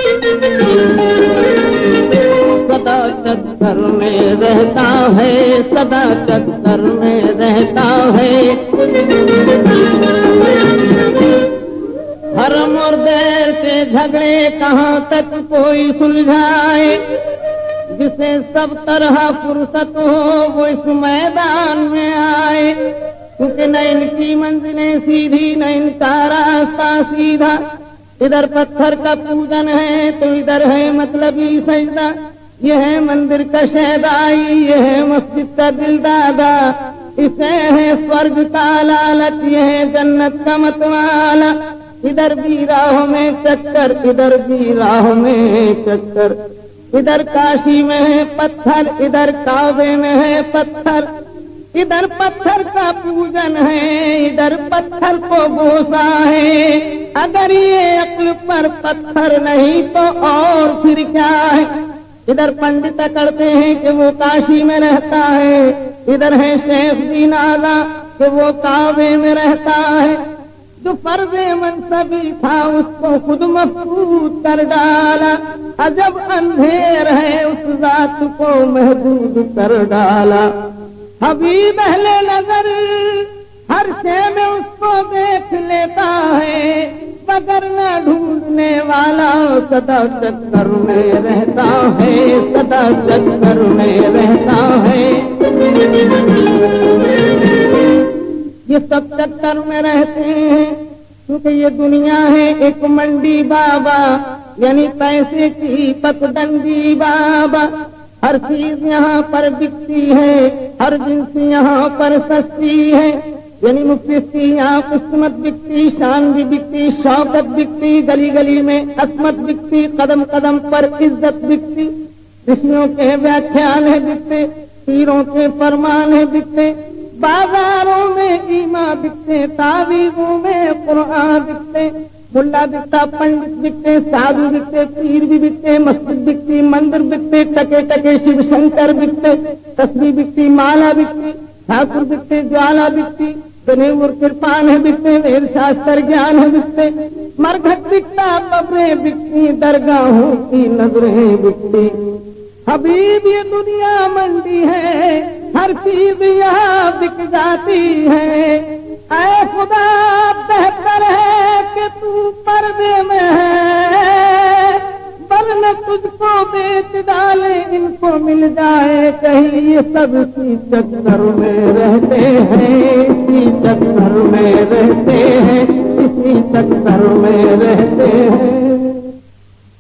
सदा चक्कर में रहता है, सदा चक्कर में रहता है। धर्म और देर के झगड़े कहाँ तक कोई सुलझाए, जिसे सब तरह फुर्सत हो वो इस मैदान में आए। क्योंकि न इनकी मंजिलें सीधी न इनका रास्ता सीधा, इधर पत्थर का पूजन है तो इधर है मतलबी सजदा। यह है मंदिर का शहदाई, यह है मस्जिद का दिलदादा, इसे है स्वर्ग का लालच, यह है जन्नत का मतवाला। इधर भी राह में चक्कर, इधर भी राह में चक्कर। इधर काशी में है पत्थर, इधर काबे में है पत्थर। इधर पत्थर का पूजन है, इधर पत्थर को बोसा है। अगर ये अक्ल पर पत्थर नहीं तो और फिर क्या है। इधर पंडित करते हैं कि वो काशी में रहता है, इधर है शेख दीनाला कि वो काबे में रहता है। जो फर्ज़े मनसबी था उसको खुद मफकूद कर डाला। अजब अंधेर है उस जात को महदूद कर डाला। हबीब अहले नजर हर शय में उसको देख लेता है, मगर न ढूंढने वाला सदा चक्कर में रहता है, सदा चक्कर में रहता है। ये सब चक्कर में रहते हैं क्योंकि ये दुनिया है एक मंडी बाबा, यानी पैसे की पगडंडी बाबा। हर चीज यहाँ पर बिकती है, हर जिन्स यहाँ पर सस्ती है। यानी मुफ्ती यहाँ किस्मत बिकती, शान भी बिकती, शौकत बिकती, गली गली में असमत बिकती, कदम कदम पर इज्जत बिकती। ऋषियों के व्याख्यान है बिकते, पीरों के फरमान है बिकते, बाजारों में ईमा बिकते, तावीज़ों में कुरान बिकते। मुल्ला बिकता, पंडित बिकते, साधु बिकते, पीर भी बिकते, मस्जिद बिकती, मंदिर बिकते, टके टके शिव शंकर बिकते, तस्बीह बिकती, माला बिकती, ठाकुर बिकते, ज्वाला बिकती, गनेमुर कृपान है बिकते, वेद शास्त्र ज्ञान है बिकते। मरघट बिकता, कब्रें बिकती, दरगाहों की नजरें बिकती। हबीब ये दुनिया मंडी है, हर चीज यहाँ बिक जाती है। ऐ खुदा बेहतर है कि तू पर्दे में है, वरना तुझको बेच डाले इनको मिल जाए कहीं। ये सब इसी चक्कर में रहते हैं, इसी चक्कर में रहते हैं, इसी चक्कर में रहते हैं।